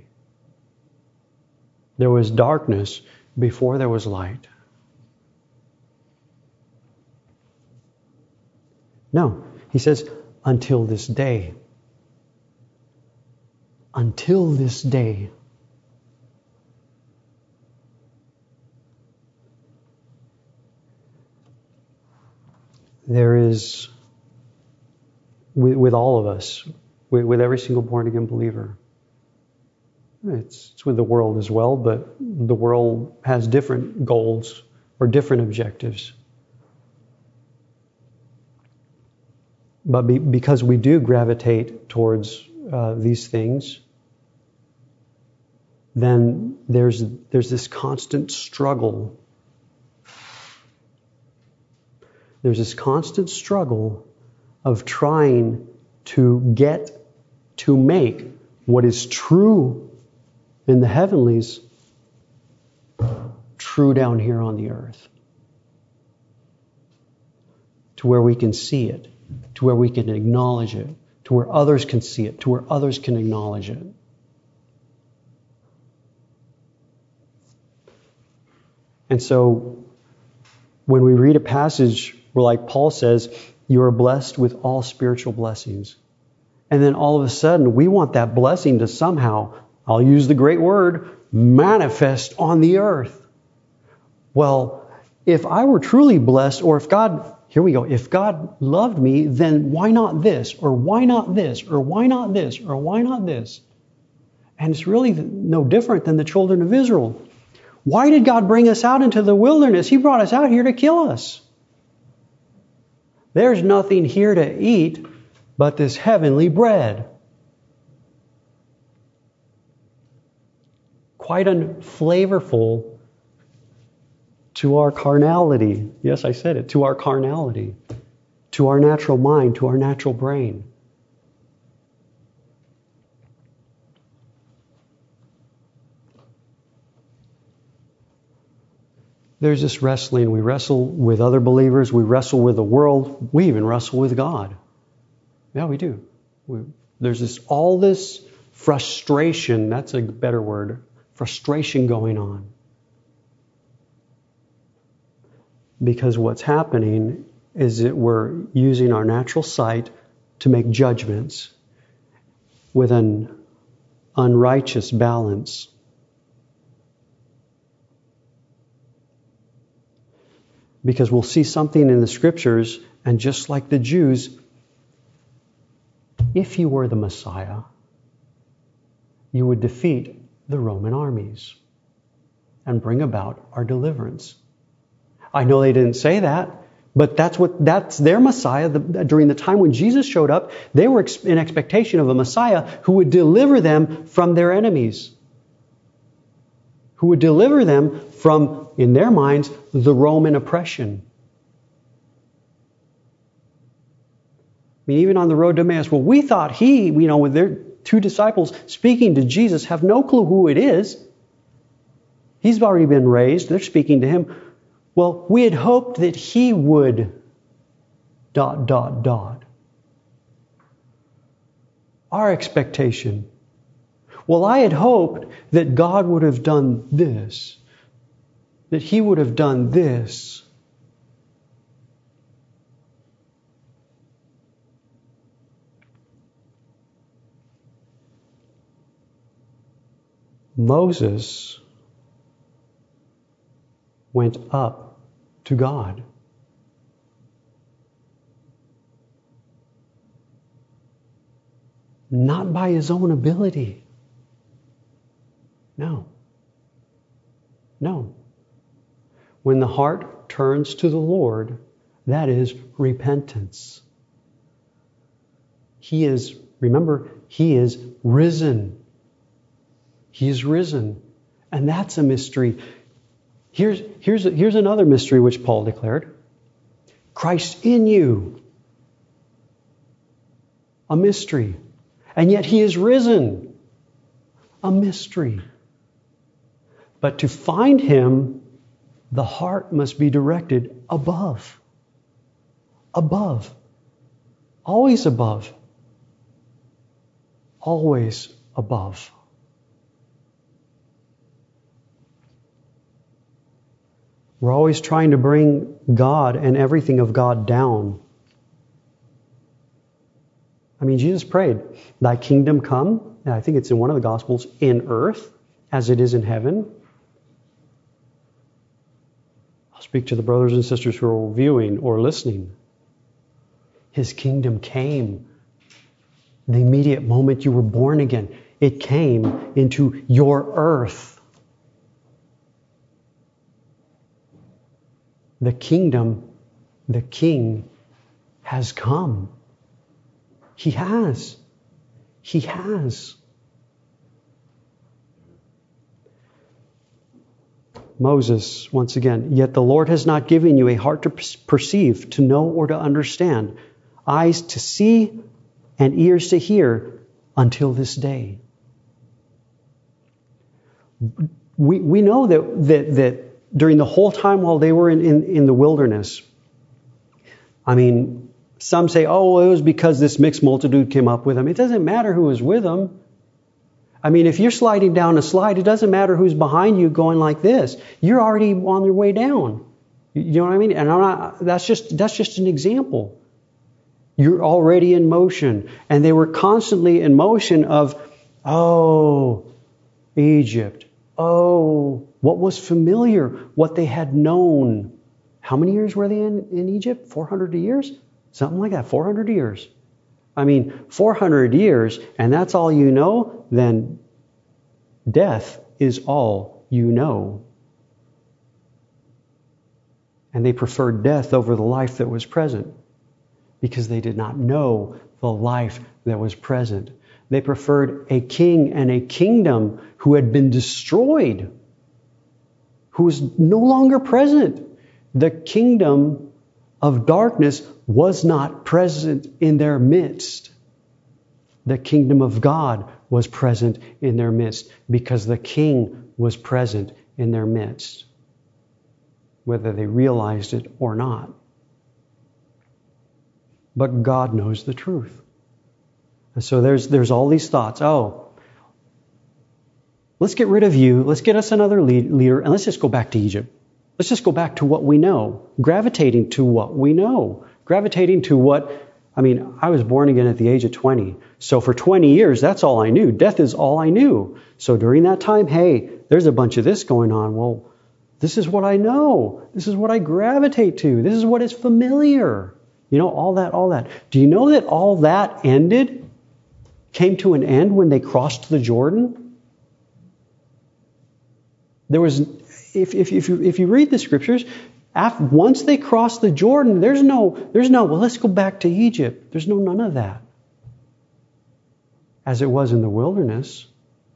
There was darkness before there was light. No, he says, until this day. Until this day. there is, with, with all of us, with, with every single born-again believer, it's, it's with the world as well, but the world has different goals or different objectives. But be, because we do gravitate towards uh, these things, then there's there's this constant struggle. There's this constant struggle of trying to get, to make what is true in the heavenlies true down here on the earth. To where we can see it, to where we can acknowledge it, to where others can see it, to where others can acknowledge it. And so, when we read a passage where, like Paul says, you are blessed with all spiritual blessings. And then all of a sudden, we want that blessing to somehow, I'll use the great word, manifest on the earth. Well, if I were truly blessed, or if God, here we go, if God loved me, then why not this, or why not this, or why not this, or why not this? And it's really no different than the children of Israel. Why did God bring us out into the wilderness? He brought us out here to kill us. There's nothing here to eat but this heavenly bread. Quite unflavorful to our carnality. Yes, I said it. To our carnality. To our natural mind, to our natural brain. There's this wrestling. We wrestle with other believers. We wrestle with the world. We even wrestle with God. Yeah, we do. We, there's this all this frustration. That's a better word. Frustration going on. Because what's happening is that we're using our natural sight to make judgments with an unrighteous balance. Because we'll see something in the scriptures, and just like the Jews, if you were the Messiah, you would defeat the Roman armies and bring about our deliverance. I know they didn't say that, but that's what that's their Messiah. The, during the time when Jesus showed up, they were ex- in expectation of a Messiah who would deliver them from their enemies, who would deliver them from, in their minds, the Roman oppression. I mean, even on the road to Emmaus, well, we thought he, you know, with their two disciples speaking to Jesus, have no clue who it is. He's already been raised. They're speaking to him. Well, we had hoped that he would dot, dot, dot. Our expectation. Well, I had hoped that God would have done this. That he would have done this. Moses went up to God. Not by his own ability. No. No. When the heart turns to the Lord, that is repentance. He is, remember, he is risen. He is risen. And that's a mystery. Here's, here's, here's another mystery which Paul declared. Christ in you. A mystery. And yet he is risen. A mystery. But to find him, the heart must be directed above. Above. Always above. Always above. We're always trying to bring God and everything of God down. I mean, Jesus prayed, thy kingdom come, and I think it's in one of the Gospels, in earth as it is in heaven. I'll speak to the brothers and sisters who are viewing or listening. His kingdom came. The immediate moment you were born again, it came into your earth. The kingdom, the King has come. He has. He has. Moses, once again, yet the Lord has not given you a heart to perceive, to know, or to understand, eyes to see, and ears to hear until this day. We we know that that, that during the whole time while they were in, in, in the wilderness, I mean, some say, oh, well, it was because this mixed multitude came up with them. It doesn't matter who was with them. I mean, if you're sliding down a slide, it doesn't matter who's behind you going like this. You're already on your way down. You know what I mean? And I'm not, that's just that's just an example. You're already in motion. And they were constantly in motion of, oh, Egypt. Oh, what was familiar, what they had known. How many years were they in, in Egypt? four hundred years? Something like that, four hundred years. I mean, four hundred years, and that's all you know, then death is all you know. And they preferred death over the life that was present because they did not know the life that was present. They preferred a king and a kingdom who had been destroyed, who was no longer present. The kingdom of darkness was not present in their midst. The kingdom of God was present in their midst because the king was present in their midst, whether they realized it or not. But God knows the truth. And so there's there's all these thoughts. Oh, let's get rid of you. Let's get us another lead, leader, and let's just go back to Egypt. Let's just go back to what we know. Gravitating to what we know. Gravitating to what, I mean, I was born again at the age of twenty. So for twenty years, that's all I knew. Death is all I knew. So during that time, hey, there's a bunch of this going on. Well, this is what I know. This is what I gravitate to. This is what is familiar. You know, all that, all that. Do you know that all that ended, came to an end when they crossed the Jordan? There was, if if if you if you read the scriptures, after, once they crossed the Jordan, there's no there's no well, let's go back to Egypt. There's no none of that. As it was in the wilderness.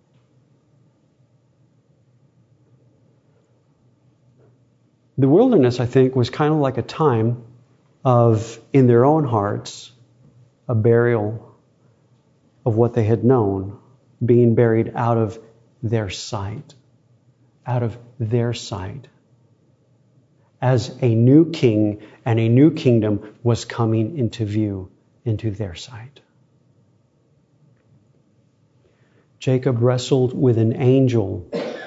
The wilderness, I think, was kind of like a time of, in their own hearts, a burial of what they had known, being buried out of their sight, out of their sight, as a new king and a new kingdom was coming into view, into their sight. Jacob wrestled with an angel.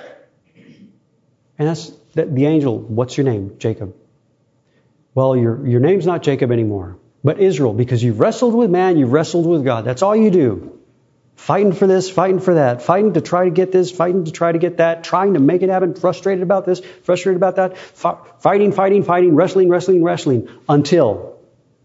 And that's the, the angel, what's your name? Jacob. Well, your, your name's not Jacob anymore, but Israel, because you've wrestled with man, you've wrestled with God. That's all you do. Fighting for this, fighting for that, fighting to try to get this, fighting to try to get that, trying to make it happen, frustrated about this, frustrated about that, fi- fighting, fighting, fighting, wrestling, wrestling, wrestling, until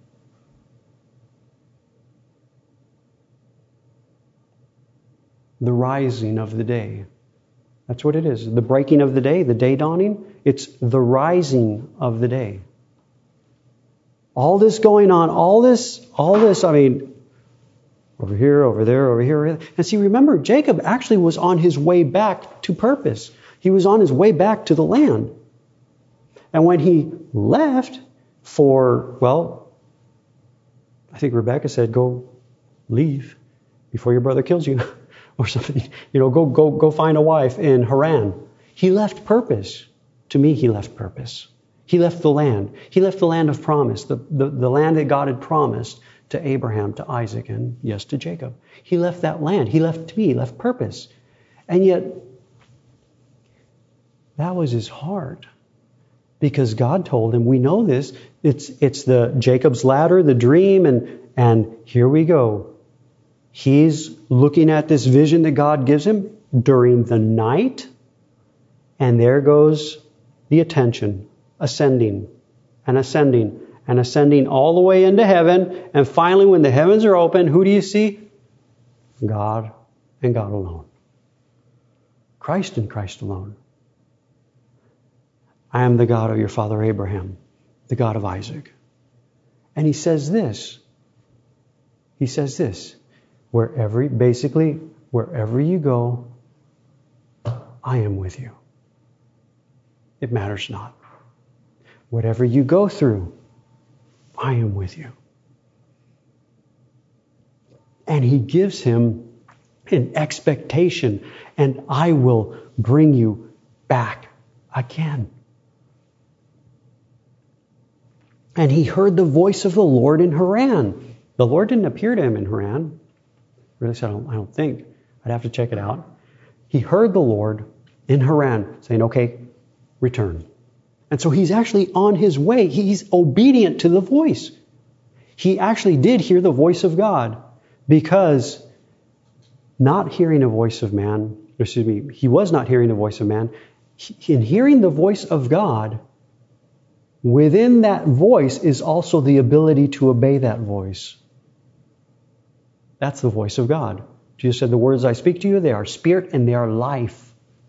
the rising of the day. That's what it is. The breaking of the day, the day dawning, it's the rising of the day. All this going on, all this, all this, I mean, over here, over there, over here. And see, remember, Jacob actually was on his way back to purpose. He was on his way back to the land. And when he left for, well, I think Rebecca said, go leave before your brother kills you or something. You know, go, go, go find a wife in Haran. He left purpose. To me, he left purpose. He left the land. He left the land of promise, the, the, the land that God had promised to Abraham, to Isaac, and yes, to Jacob. He left that land. He left to me. He left purpose. And yet, that was his heart. Because God told him, we know this, it's it's the Jacob's ladder, the dream, and, and here we go. He's looking at this vision that God gives him during the night, and there goes the attention, ascending and ascending and ascending all the way into heaven. And finally, when the heavens are open, who do you see? God and God alone. Christ and Christ alone. I am the God of your father Abraham, the God of Isaac. And he says this. He says this. Wherever, basically, wherever you go, I am with you. It matters not. Whatever you go through, I am with you. And he gives him an expectation, and I will bring you back again. And he heard the voice of the Lord in Haran. The Lord didn't appear to him in Haran. Really, I don't, I don't think. I'd have to check it out. He heard the Lord in Haran saying, okay, return. And so he's actually on his way. He's obedient to the voice. He actually did hear the voice of God, because not hearing a voice of man, excuse me, he was not hearing the voice of man. In hearing the voice of God, within that voice is also the ability to obey that voice. That's the voice of God. Jesus said, the words I speak to you, they are spirit and they are life.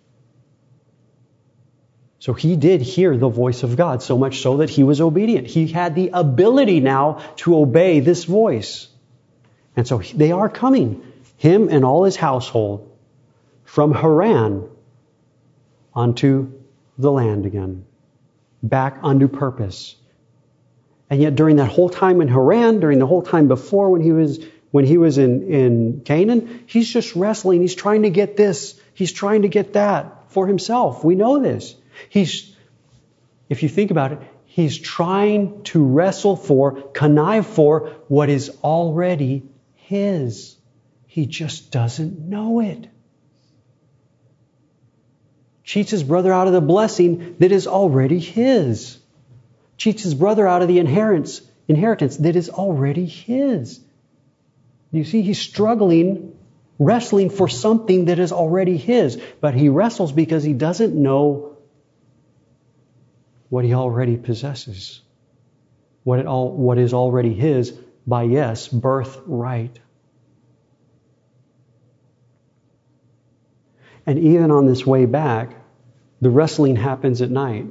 So he did hear the voice of God, so much so that he was obedient. He had the ability now to obey this voice. And so they are coming, him and all his household, from Haran unto the land again, back unto purpose. And yet during that whole time in Haran, during the whole time before when he was when he was in, in Canaan, he's just wrestling. He's trying to get this. He's trying to get that for himself. We know this. He's, if you think about it, he's trying to wrestle for, connive for what is already his. He just doesn't know it. Cheats his brother out of the blessing that is already his. Cheats his brother out of the inheritance, inheritance that is already his. You see, he's struggling, wrestling for something that is already his. But he wrestles because he doesn't know what he already possesses. What it all, what is already his by, yes, birthright. And even on this way back, the wrestling happens at night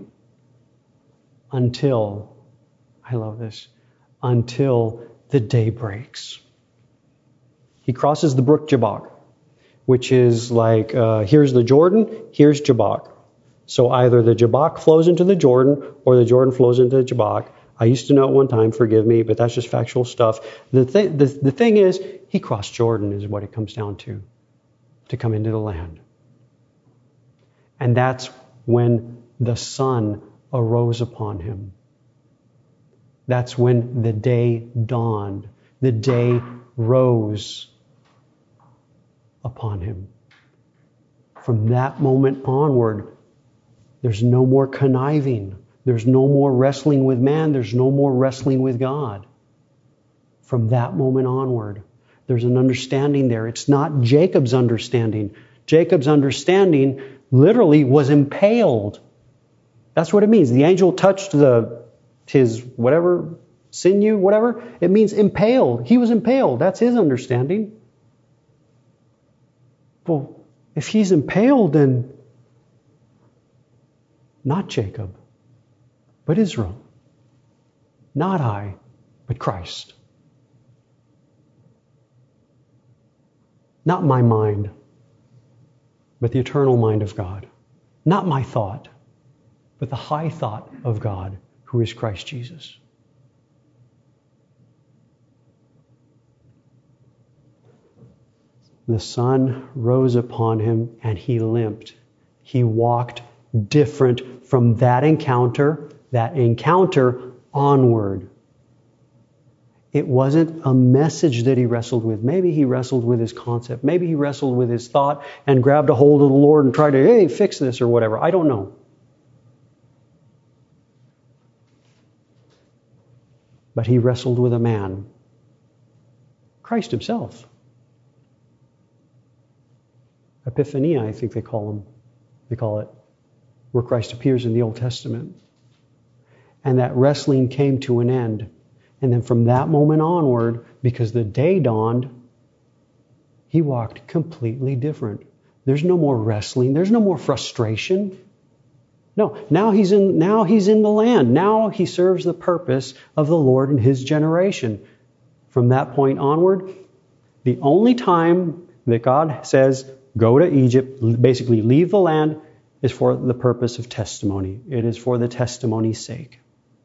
until, I love this, until the day breaks. He crosses the brook Jabbok, which is like, uh, here's the Jordan, here's Jabbok. So either the Jabbok flows into the Jordan or the Jordan flows into the Jabbok. I used to know it one time, forgive me, but that's just factual stuff. The, th- the, the thing is, he crossed Jordan is what it comes down to, to come into the land. And that's when the sun arose upon him. That's when the day dawned. The day rose upon him. From that moment onward, there's no more conniving. There's no more wrestling with man. There's no more wrestling with God. From that moment onward, there's an understanding there. It's not Jacob's understanding. Jacob's understanding literally was impaled. That's what it means. The angel touched the his whatever, sinew, whatever. It means impaled. He was impaled. That's his understanding. Well, if he's impaled, then not Jacob, but Israel. Not I, but Christ. Not my mind, but the eternal mind of God. Not my thought, but the high thought of God, who is Christ Jesus. The sun rose upon him and he limped. He walked different from that encounter, that encounter onward. It wasn't a message that he wrestled with. Maybe he wrestled with his concept. Maybe he wrestled with his thought and grabbed a hold of the Lord and tried to, hey, fix this or whatever. I don't know. But he wrestled with a man, Christ himself. Epiphania, I think they call him. They call it, where Christ appears in the Old Testament. And that wrestling came to an end. And then from that moment onward, because the day dawned, he walked completely different. There's no more wrestling. There's no more frustration. No, now he's in, now he's in the land. Now he serves the purpose of the Lord in his generation. From that point onward, the only time that God says, go to Egypt, basically leave the land, is for the purpose of testimony. It is for the testimony's sake.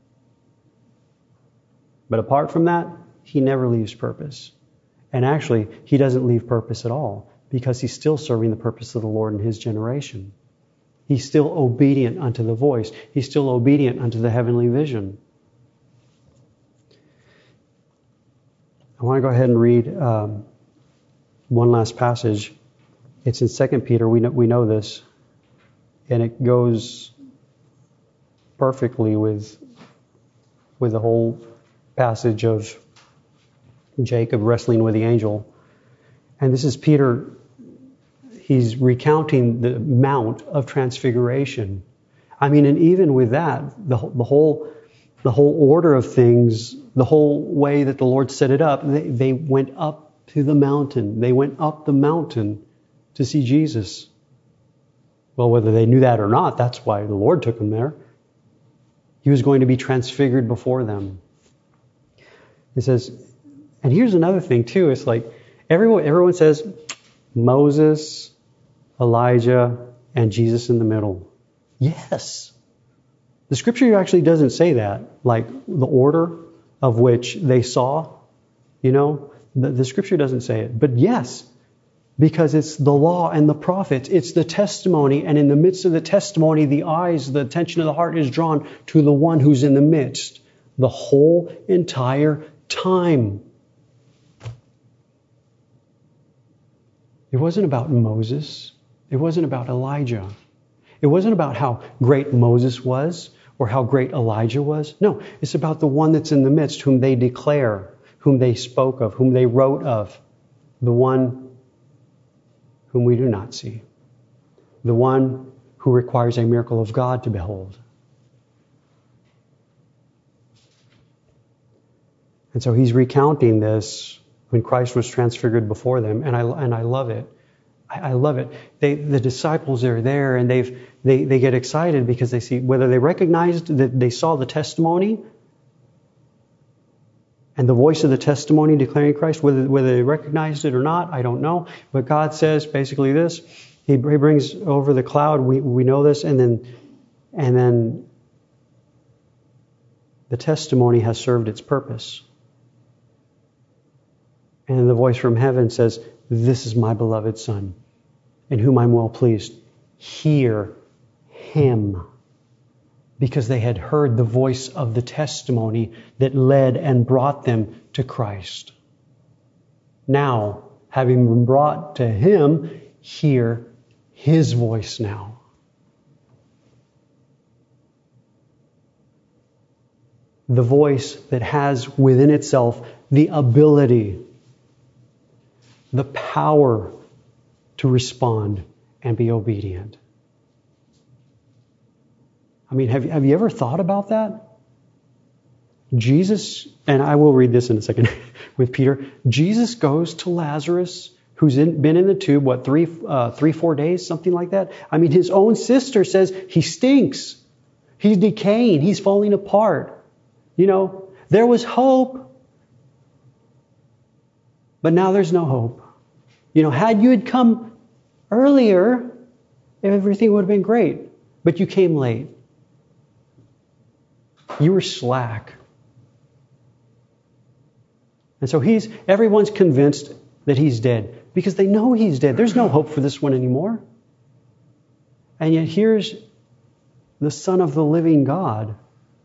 But apart from that, he never leaves purpose. And actually, he doesn't leave purpose at all, because he's still serving the purpose of the Lord in his generation. He's still obedient unto the voice. He's still obedient unto the heavenly vision. I want to go ahead and read um, one last passage. It's in Second Peter. We know, we know this. And it goes perfectly with, with the whole passage of Jacob wrestling with the angel. And this is Peter. He's recounting the Mount of Transfiguration. I mean, and even with that, the, the whole the whole order of things, the whole way that the Lord set it up, they, they went up to the mountain. They went up the mountain to see Jesus. Well, whether they knew that or not, that's why the Lord took them there. He was going to be transfigured before them. It says, and here's another thing too. It's like everyone everyone says Moses, Elijah, and Jesus in the middle. Yes. The scripture actually doesn't say that, like the order of which they saw, you know, the, the scripture doesn't say it. But yes, because it's the law and the prophets, it's the testimony, and in the midst of the testimony, the eyes, the attention of the heart is drawn to the one who's in the midst the whole entire time. It wasn't about Moses. It wasn't about Elijah. It wasn't about how great Moses was or how great Elijah was. No, it's about the one that's in the midst, whom they declare, whom they spoke of, whom they wrote of, the one whom we do not see, the one who requires a miracle of God to behold. And so he's recounting this when Christ was transfigured before them, and I and I love it. I, I love it. They, the disciples are there, and they've they they get excited because they see, whether they recognized that they saw the testimony and the voice of the testimony declaring Christ, whether whether they recognized it or not, I don't know. But God says basically this: He, he brings over the cloud. We we know this, and then and then the testimony has served its purpose. And the voice from heaven says, "This is my beloved Son, in whom I'm well pleased. Hear Him." Because they had heard the voice of the testimony that led and brought them to Christ. Now, having been brought to Him, hear His voice now. The voice that has within itself the ability, the power to respond and be obedient. I mean, have, have you ever thought about that? Jesus, and I will read this in a second with Peter, Jesus goes to Lazarus, who's in, been in the tube, what, three, uh, three, four days, something like that? I mean, his own sister says he stinks. He's decaying. He's falling apart. You know, there was hope, but now there's no hope. You know, had you had come earlier, everything would have been great. But you came late. You were slack. And so he's, everyone's convinced that he's dead because they know he's dead. There's no hope for this one anymore. And yet here's the Son of the living God.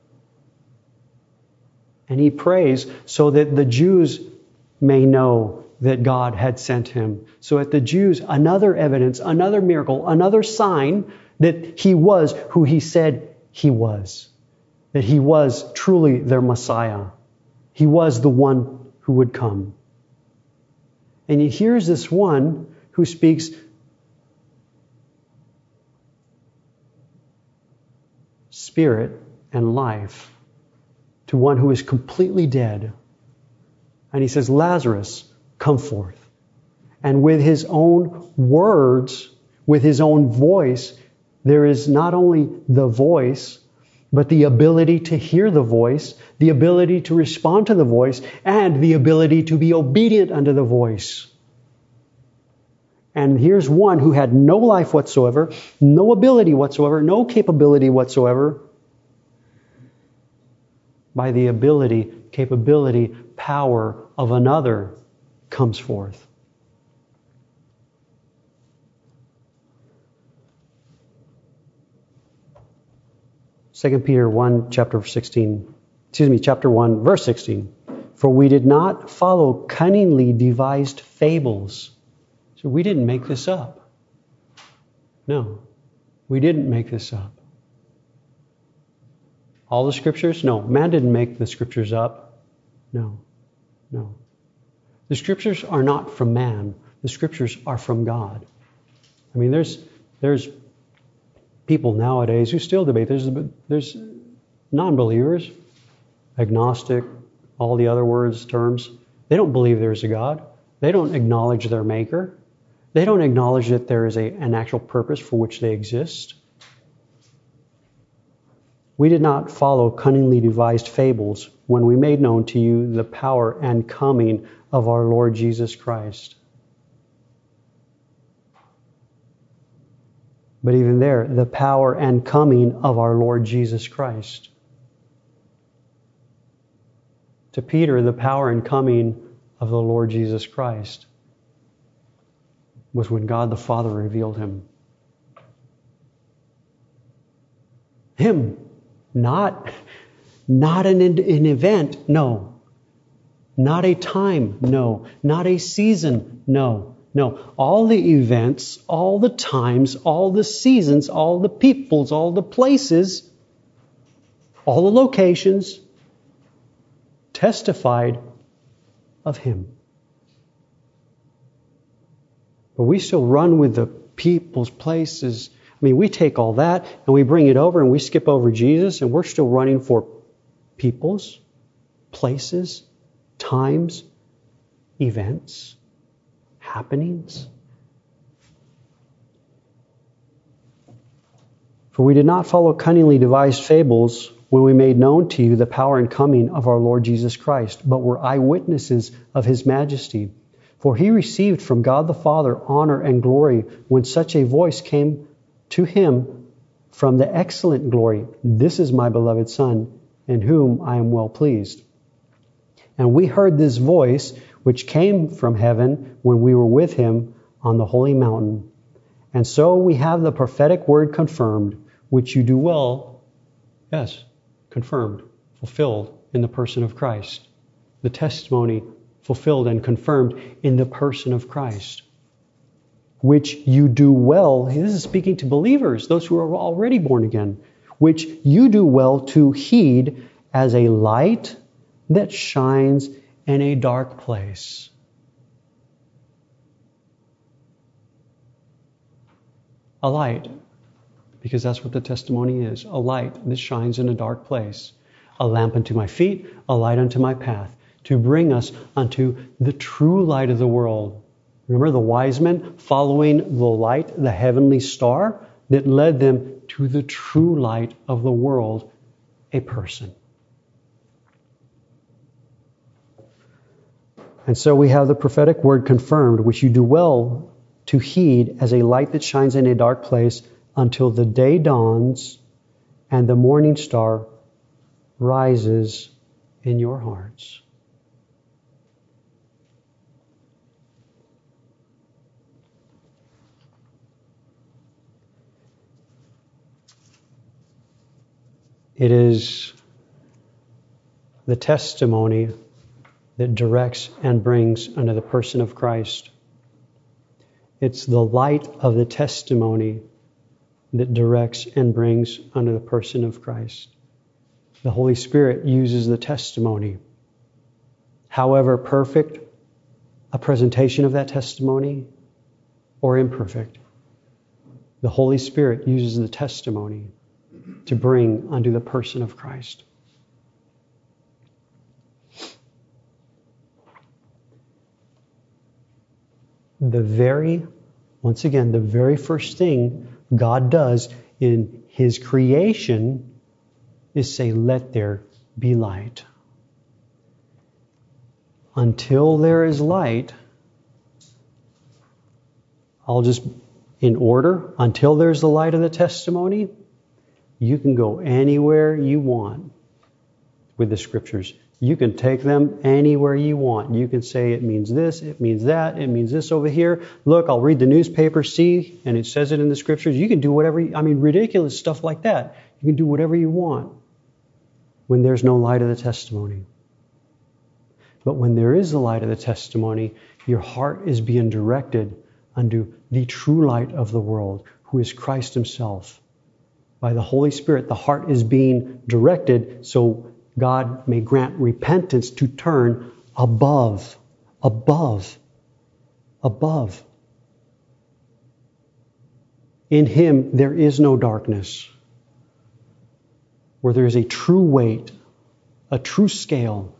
And he prays so that the Jews may know that God had sent him. So that the Jews, another evidence, another miracle, another sign that he was who he said he was. That he was truly their Messiah. He was the one who would come. And here's this one who speaks spirit and life. to one who is completely dead. And he says, Lazarus, come forth. And with his own words, with his own voice, there is not only the voice, but the ability to hear the voice, the ability to respond to the voice, and the ability to be obedient unto the voice. And here's one who had no life whatsoever, no ability whatsoever, no capability whatsoever. By the ability, capability, power of another comes forth. Second Peter one, chapter sixteen, excuse me, chapter one, verse sixteen. For we did not follow cunningly devised fables. So we didn't make this up. No, we didn't make this up. All the scriptures? No, man didn't make the scriptures up. No, no. The scriptures are not from man. The scriptures are from God. I mean, there's there's people nowadays who still debate. There's there's non-believers, agnostic, all the other words, terms. They don't believe there's a God. They don't acknowledge their maker. They don't acknowledge that there is a, an actual purpose for which they exist. We did not follow cunningly devised fables when we made known to you the power and coming of our Lord Jesus Christ. But even there, the power and coming of our Lord Jesus Christ. To Peter, the power and coming of the Lord Jesus Christ was when God the Father revealed Him. Him. Not, not an, an event, no. Not a time, no. Not a season, no. No. All the events, all the times, all the seasons, all the peoples, all the places, all the locations testified of Him. But we still run with the people's places. I mean, we take all that and we bring it over and we skip over Jesus, and we're still running for peoples, places, times, events, happenings. For we did not follow cunningly devised fables when we made known to you the power and coming of our Lord Jesus Christ, but were eyewitnesses of His majesty. For He received from God the Father honor and glory when such a voice came to Him from the excellent glory, this is my beloved Son, in whom I am well pleased. And we heard this voice, which came from heaven when we were with Him on the holy mountain. And so we have the prophetic word confirmed, which you do well, yes, confirmed, fulfilled in the person of Christ. The testimony fulfilled and confirmed in the person of Christ. Which you do well, this is speaking to believers, those who are already born again, which you do well to heed as a light that shines in a dark place. A light, because that's what the testimony is, a light that shines in a dark place. A lamp unto my feet, a light unto my path, to bring us unto the true light of the world. Remember the wise men following the light, the heavenly star that led them to the true light of the world, a person. And so we have the prophetic word confirmed, which you do well to heed as a light that shines in a dark place until the day dawns and the morning star rises in your hearts. It is the testimony that directs and brings unto the person of Christ. It's the light of the testimony that directs and brings unto the person of Christ. The Holy Spirit uses the testimony. However perfect a presentation of that testimony or imperfect, the Holy Spirit uses the testimony to bring unto the person of Christ. the very, once again, the very first thing God does in His creation is say, let there be light. Until there is light, I'll just, in order, until there's the light of the testimony, you can go anywhere you want with the Scriptures. You can take them anywhere you want. You can say it means this, it means that, it means this over here. Look, I'll read the newspaper, see, and it says it in the Scriptures. You can do whatever, you, I mean, ridiculous stuff like that. You can do whatever you want when there's no light of the testimony. But when there is the light of the testimony, your heart is being directed unto the true light of the world, who is Christ Himself. By the Holy Spirit, the heart is being directed so God may grant repentance to turn above, above, above. In Him there is no darkness. Where there is a true weight, a true scale,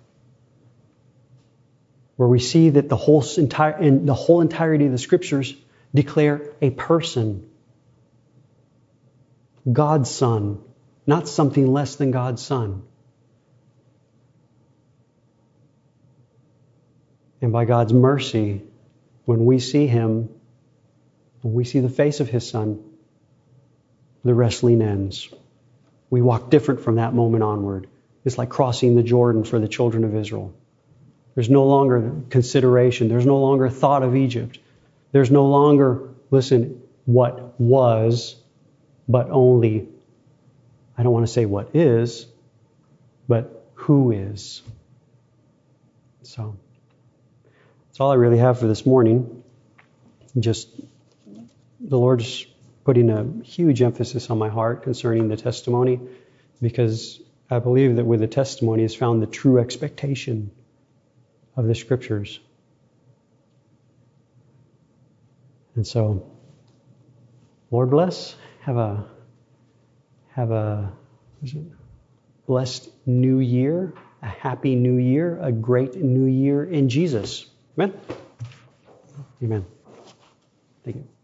where we see that the whole entire and the whole entirety of the Scriptures declare a person, God's Son, not something less than God's Son. And by God's mercy, when we see Him, when we see the face of His Son, the wrestling ends. We walk different from that moment onward. It's like crossing the Jordan for the children of Israel. There's no longer consideration. There's no longer thought of Egypt. There's no longer, listen, what was, but only, I don't want to say what is, but who is. So, that's all I really have for this morning. Just, the Lord's putting a huge emphasis on my heart concerning the testimony, because I believe that with the testimony is found the true expectation of the Scriptures. And so, Lord bless. Have a have a what is it? blessed new year, a happy new year, a great new year in Jesus. Amen. Amen. Thank you.